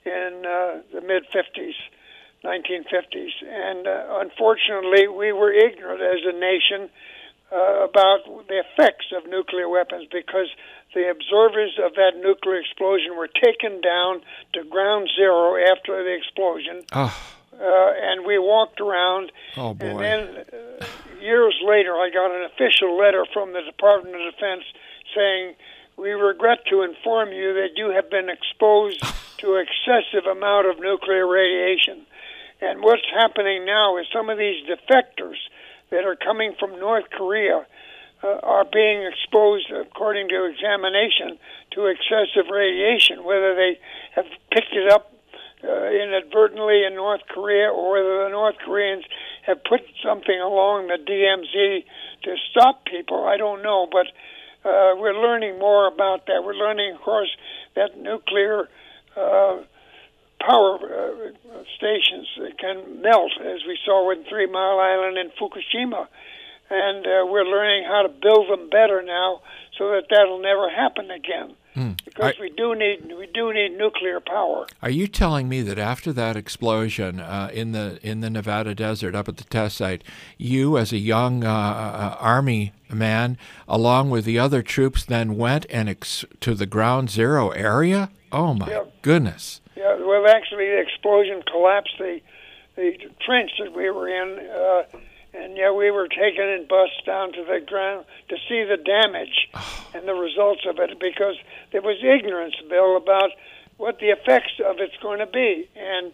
in uh, the mid-fifties, nineteen fifties. And uh, unfortunately, we were ignorant as a nation uh, about the effects of nuclear weapons because the observers of that nuclear explosion were taken down to ground zero after the explosion. Oh. Uh, and we walked around. Oh, boy. And then uh, years later, I got an official letter from the Department of Defense saying, "We regret to inform you that you have been exposed to excessive amount of nuclear radiation." And what's happening now is some of these defectors that are coming from North Korea uh, are being exposed, according to examination, to excessive radiation, whether they have picked it up uh, inadvertently in North Korea or whether the North Koreans have put something along the D M Z to stop people. I don't know, but uh, we're learning more about that. We're learning, of course, that nuclear uh, power uh, stations can melt, as we saw with Three Mile Island and Fukushima. And uh, we're learning how to build them better now so that that'll never happen again. Mm. Because I, we do need we do need nuclear power. Are you telling me that after that explosion uh, in the in the Nevada desert up at the test site, you as a young uh, uh, Army man, along with the other troops, then went and ex- to the ground zero area? Oh my yeah. goodness! Yeah, well, actually, the explosion collapsed the the trench that we were in. Uh, And yeah, we were taken and bused down to the ground to see the damage oh. and the results of it, because there was ignorance, Bill, about what the effects of it's going to be. And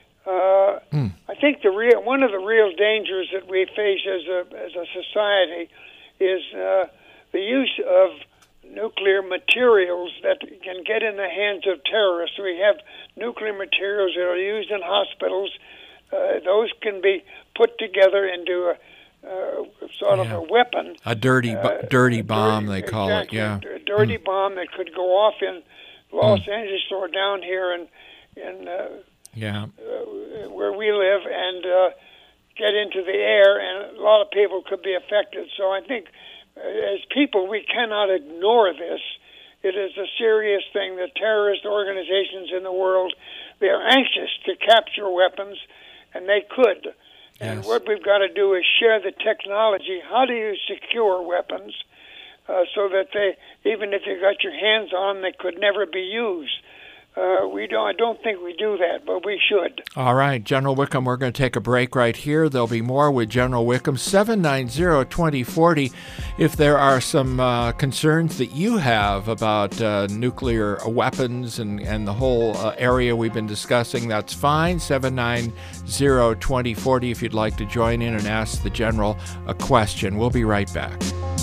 uh, mm. I think the real one of the real dangers that we face as a as a society is uh, the use of nuclear materials that can get in the hands of terrorists. We have nuclear materials that are used in hospitals. Uh, those can be put together into a uh, sort yeah. of a weapon. A dirty, bu- uh, dirty a bomb, dirty, they call exactly, it, yeah. A dirty mm. bomb that could go off in Los mm. Angeles or down here in, in uh, yeah. uh, where we live and uh, get into the air, and a lot of people could be affected. So I think uh, as people, we cannot ignore this. It is a serious thing. The terrorist organizations in the world, they're anxious to capture weapons, and they could. Yes. And what we've got to do is share the technology. How do you secure weapons uh, so that they, even if you got your hands on them, they could never be used? Uh, we don't. I don't think we do that, but we should. All right, General Wickham, we're going to take a break right here. There'll be more with General Wickham, seven nine zero, two zero four zero. If there are some uh, concerns that you have about uh, nuclear weapons and, and the whole uh, area we've been discussing, that's fine, seven nine zero, two zero four zero if you'd like to join in and ask the General a question. We'll be right back.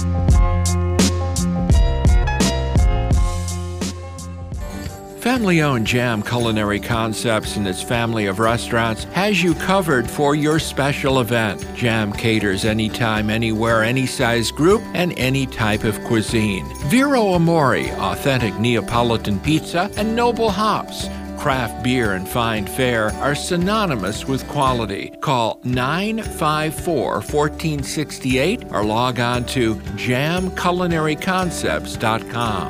Family-owned Jam Culinary Concepts and its family of restaurants has you covered for your special event. Jam caters anytime, anywhere, any size group, and any type of cuisine. Vero Amore, authentic Neapolitan pizza, and Noble Hops, craft beer and fine fare, are synonymous with quality. Call nine five four, one four six eight or log on to jam culinary concepts dot com.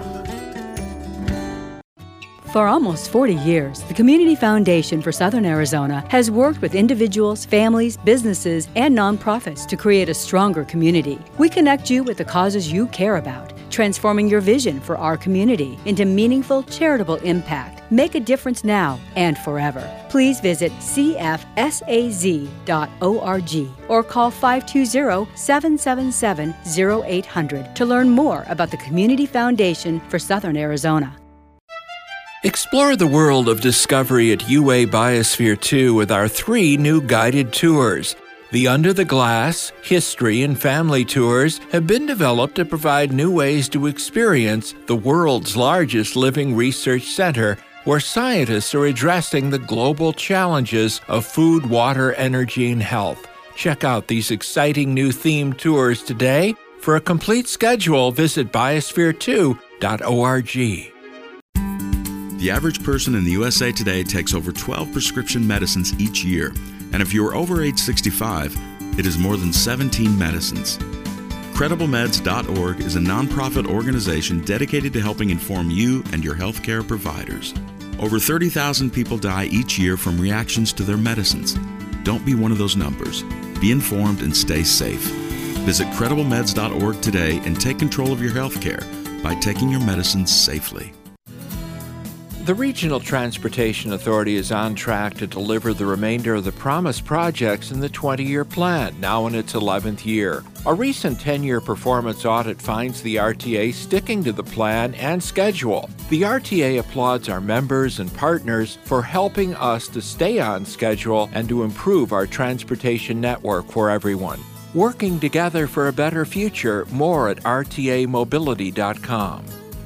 For almost forty years, the Community Foundation for Southern Arizona has worked with individuals, families, businesses, and nonprofits to create a stronger community. We connect you with the causes you care about, transforming your vision for our community into meaningful, charitable impact. Make a difference now and forever. Please visit c f s a z dot org or call five two zero, seven seven seven, zero eight hundred to learn more about the Community Foundation for Southern Arizona. Explore the world of discovery at U A Biosphere two with our three new guided tours. The Under the Glass, History, and Family tours have been developed to provide new ways to experience the world's largest living research center, where scientists are addressing the global challenges of food, water, energy, and health. Check out these exciting new themed tours today. For a complete schedule, visit biosphere two dot org. The average person in the U S A today takes over twelve prescription medicines each year, and if you are over age sixty-five, it is more than seventeen medicines. Credible Meds dot org is a nonprofit organization dedicated to helping inform you and your healthcare providers. Over thirty thousand people die each year from reactions to their medicines. Don't be one of those numbers. Be informed and stay safe. Visit credible meds dot org today and take control of your health care by taking your medicines safely. The Regional Transportation Authority is on track to deliver the remainder of the promised projects in the twenty-year plan, now in its eleventh year. A recent ten-year performance audit finds the R T A sticking to the plan and schedule. The R T A applauds our members and partners for helping us to stay on schedule and to improve our transportation network for everyone. Working together for a better future, more at R T A mobility dot com.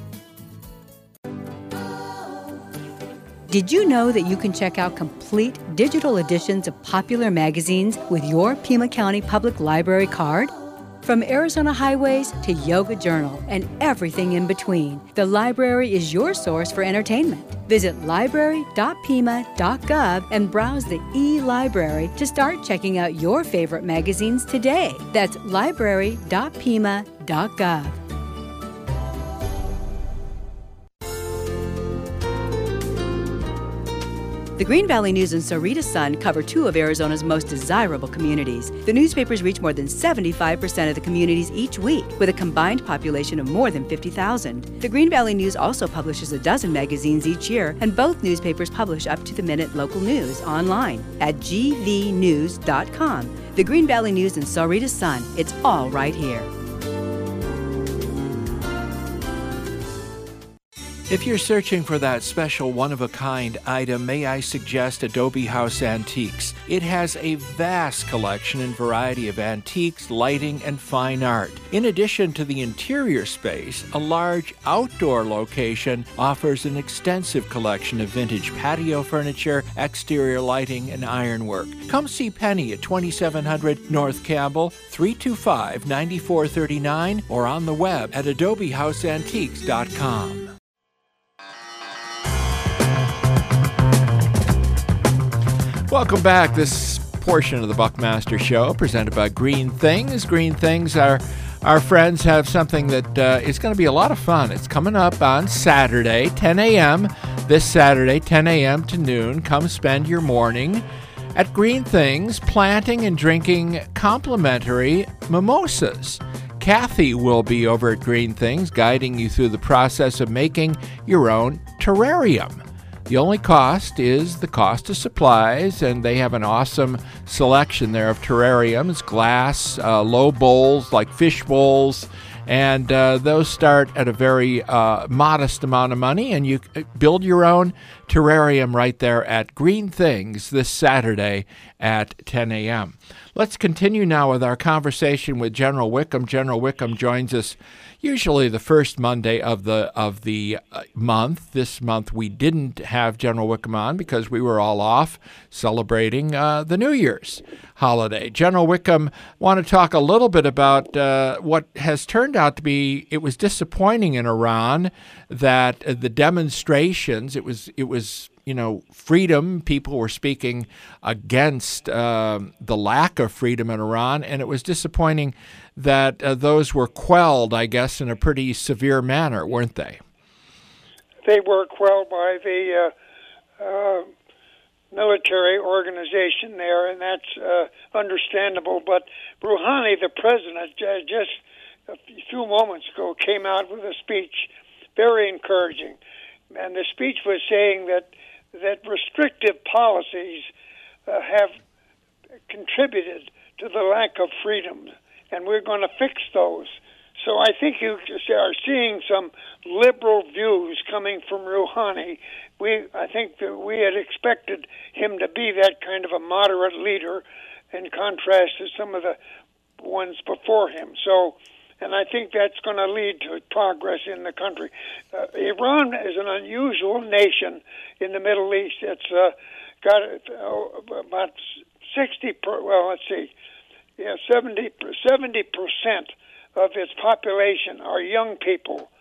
Did you know that you can check out complete digital editions of popular magazines with your Pima County Public Library card? From Arizona Highways to Yoga Journal and everything in between, the library is your source for entertainment. Visit library dot pima dot gov and browse the e-library to start checking out your favorite magazines today. That's library dot pima dot gov. The Green Valley News and Sahuarita Sun cover two of Arizona's most desirable communities. The newspapers reach more than seventy-five percent of the communities each week, with a combined population of more than fifty thousand. The Green Valley News also publishes a dozen magazines each year, and both newspapers publish up-to-the-minute local news online at g v news dot com. The Green Valley News and Sahuarita Sun, it's all right here. If you're searching for that special one-of-a-kind item, may I suggest Adobe House Antiques. It has a vast collection and variety of antiques, lighting, and fine art. In addition to the interior space, a large outdoor location offers an extensive collection of vintage patio furniture, exterior lighting, and ironwork. Come see Penny at twenty-seven hundred North Campbell, three two five, nine four three nine, or on the web at adobe house antiques dot com. Welcome back. This portion of the Buckmaster Show presented by Green Things. Green Things, our, our friends have something that uh, is going to be a lot of fun. It's coming up on Saturday, ten a.m. This Saturday, ten a.m. to noon. Come spend your morning at Green Things planting and drinking complimentary mimosas. Kathy will be over at Green Things guiding you through the process of making your own terrarium. The only cost is the cost of supplies, and they have an awesome selection there of terrariums, glass, uh, low bowls like fish bowls, and uh, those start at a very uh, modest amount of money, and you build your own terrarium right there at Green Things this Saturday at ten a.m. Let's continue now with our conversation with General Wickham. General Wickham joins us usually the first Monday of the of the uh, month. This month we didn't have General Wickham on because we were all off celebrating uh, the New Year's holiday. General Wickham, want to talk a little bit about uh, what has turned out to be, it was disappointing in Iran that uh, the demonstrations, it was, it was you know, freedom. People were speaking against uh, the lack of freedom in Iran, and it was disappointing that uh, those were quelled, I guess, in a pretty severe manner, weren't they? They were quelled by the uh, uh, military organization there, and that's uh, understandable. But Rouhani, the president, uh, just a few moments ago came out with a speech, very encouraging. And the speech was saying that that restrictive policies uh, have contributed to the lack of freedom, and we're going to fix those. So I think you are seeing some liberal views coming from Rouhani. We, I think that we had expected him to be that kind of a moderate leader in contrast to some of the ones before him. So, and I think that's going to lead to progress in the country. Uh, Iran is an unusual nation in the Middle East. It's uh, got uh, about sixty, per, well, let's see, yeah, seventy, seventy percent of its population are young people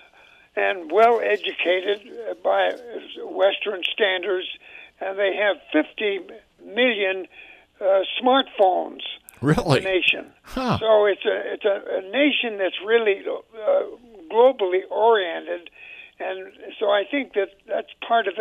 and well educated by Western standards, and they have fifty million uh, smartphones. Really? In the nation. Huh. So it's a it's a, a nation that's really uh, globally oriented, and so I think that that's part of the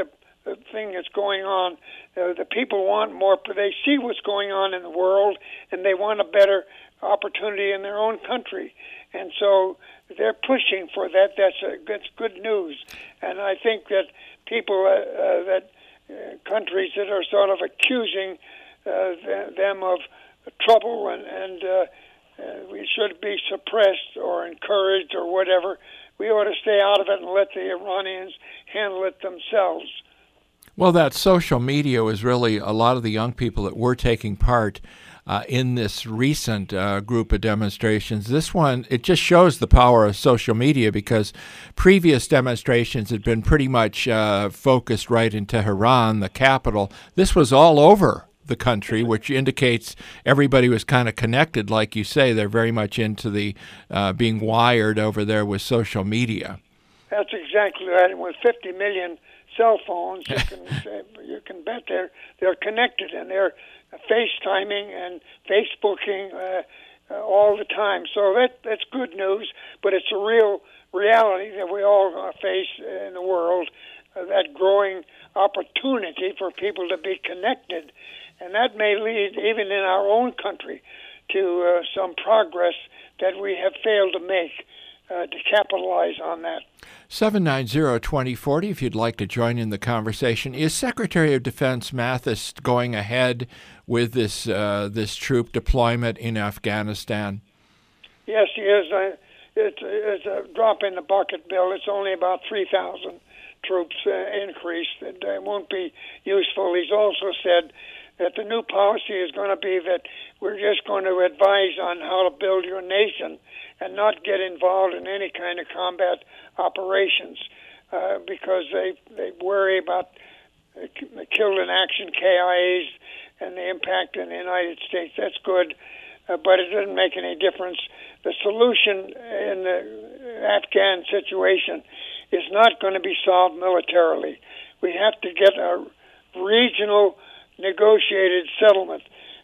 the thing that's going on. Uh, the people want more, but they see what's going on in the world, and they want a better opportunity in their own country. And so they're pushing for that. That's a, that's good news. And I think that people, uh, uh, that uh, countries that are sort of accusing uh, th- them of trouble and, and uh, uh, we should be suppressed or encouraged or whatever, we ought to stay out of it and let the Iranians handle it themselves. Well, that social media was really a lot of the young people that were taking part uh, in this recent uh, group of demonstrations. This one, it just shows the power of social media, because previous demonstrations had been pretty much uh, focused right in Tehran, the capital. This was all over the country, which indicates everybody was kind of connected. Like you say, they're very much into the uh, being wired over there with social media. That's exactly right. And with fifty million cell phones, you can you can bet they're they're connected, and they're FaceTiming and Facebooking uh, uh, all the time. So that that's good news, but it's a real reality that we all uh, face in the world. Uh, that growing opportunity for people to be connected, and that may lead even in our own country to uh, some progress that we have failed to make. Uh, to capitalize on that. seven nine zero, two zero four zero if you'd like to join in the conversation. Is Secretary of Defense Mathis going ahead with this uh, this troop deployment in Afghanistan? Yes, he is. Uh, it's, it's a drop in the bucket, Bill. It's only about three thousand troops uh, increase. It uh, won't be useful. He's also said that the new policy is going to be that we're just going to advise on how to build your nation and not get involved in any kind of combat operations uh, because they they worry about uh, killed in action K I As and the impact in the United States. That's good, uh, but it doesn't make any difference. The solution in the Afghan situation is not going to be solved militarily. We have to get a regional negotiated settlement.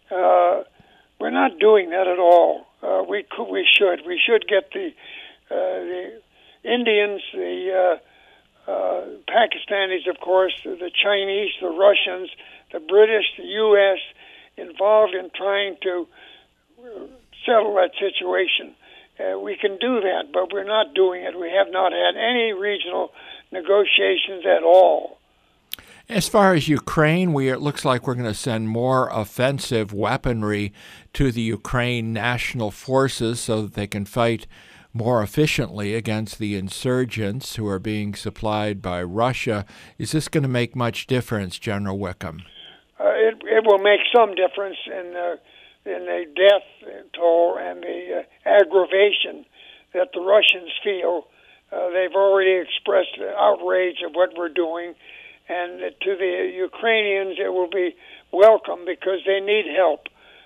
Uh, we're not doing that at all. Uh, we could, we should, we should get the uh, the Indians, the uh, uh, Pakistanis, of course, the Chinese, the Russians, the British, the U S involved in trying to settle that situation. Uh, we can do that, but we're not doing it. We have not had any regional negotiations at all. As far as Ukraine, we it looks like we're going to send more offensive weaponry to the Ukraine national forces so that they can fight more efficiently against the insurgents who are being supplied by Russia. Is this going to make much difference, General Wickham? Uh, it, it will make some difference in the, in the death toll and the uh, aggravation that the Russians feel. Uh, they've already expressed outrage of what we're doing. And to the Ukrainians, it will be welcome because they need help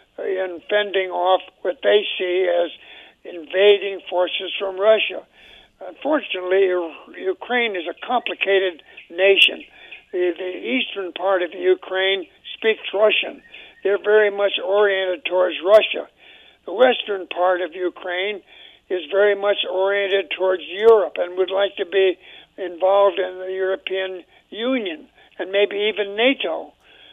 in fending off what they see as invading forces from Russia. Unfortunately, Ukraine is a complicated nation. The, the eastern part of Ukraine speaks Russian. They're very much oriented towards Russia. The western part of Ukraine is very much oriented towards Europe and would like to be involved in the European Union and maybe even NATO.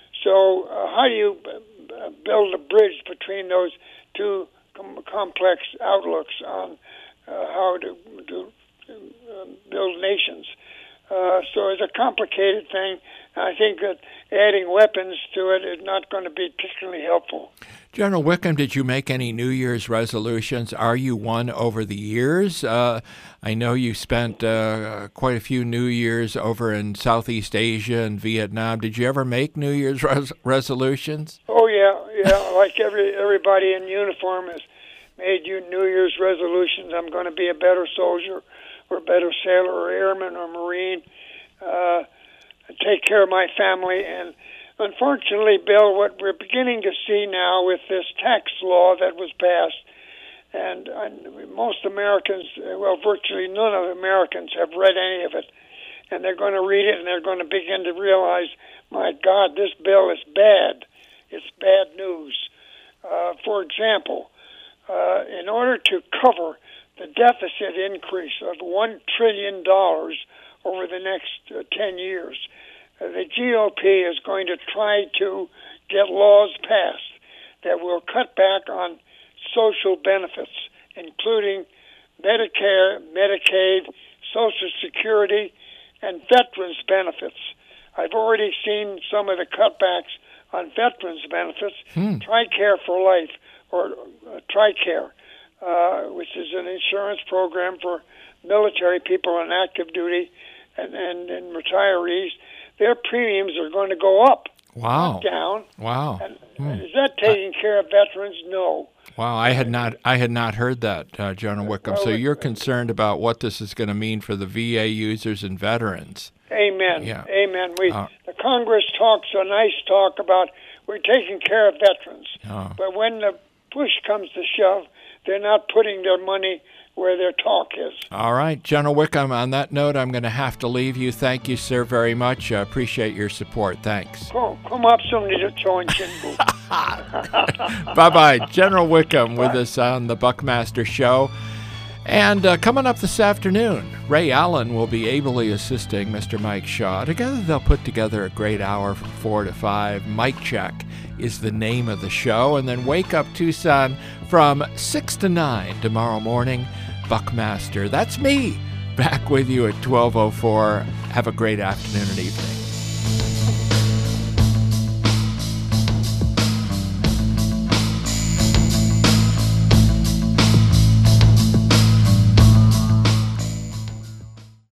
So uh, how do you uh, build a bridge between those two com- complex outlooks on uh, how to, to uh, build nations? Uh, so it's a complicated thing. I think that adding weapons to it is not going to be particularly helpful. General Wickham, did you make any New Year's resolutions? Are you one over the years? Uh, I know you spent uh, quite a few New Years over in Southeast Asia and Vietnam. Did you ever make New Year's res- resolutions? Oh, yeah, yeah. Like every everybody in uniform has made you New Year's resolutions. I'm going to be a better soldier or a better sailor or airman or Marine, uh, take care of my family. And unfortunately, Bill, what we're beginning to see now with this tax law that was passed, and, and most Americans, well, virtually none of the Americans have read any of it, and they're going to read it and they're going to begin to realize, my God, this bill is bad. It's bad news. Uh, for example, uh, in order to cover the deficit increase of one trillion dollars over the next uh, ten years, uh, the G O P is going to try to get laws passed that will cut back on social benefits, including Medicare, Medicaid, Social Security, and veterans benefits. I've already seen some of the cutbacks on veterans benefits. Hmm. TRICARE for Life, or uh, TRICARE, uh, which is an insurance program for military people on active duty and, and, and retirees, their premiums are going to go up, Wow. not down. Wow. And, Hmm. and is that taking care of veterans? No. Wow, I had not I had not heard that, uh, Jonah Wickham. So Well, you're concerned about what this is going to mean for the V A users and veterans. Amen. Yeah. Amen. We Uh, the Congress talks a nice talk about we're taking care of veterans, Oh. but when the push comes to shove, they're not putting their money where their talk is. All right, Jonah Wickham, on that note, I'm going to have to leave you. Thank you, sir, very much. I appreciate your support. Thanks. Come, come up some to join Chinbu. Bye-bye. General Wickham with us on the Buckmaster Show. And uh, coming up this afternoon, Ray Allen will be ably assisting Mister Mike Shaw. Together they'll put together a great hour from four to five. Mike Check is the name of the show. And then Wake Up Tucson from six to nine tomorrow morning. Buckmaster, that's me, back with you at twelve oh four. Have a great afternoon and evening.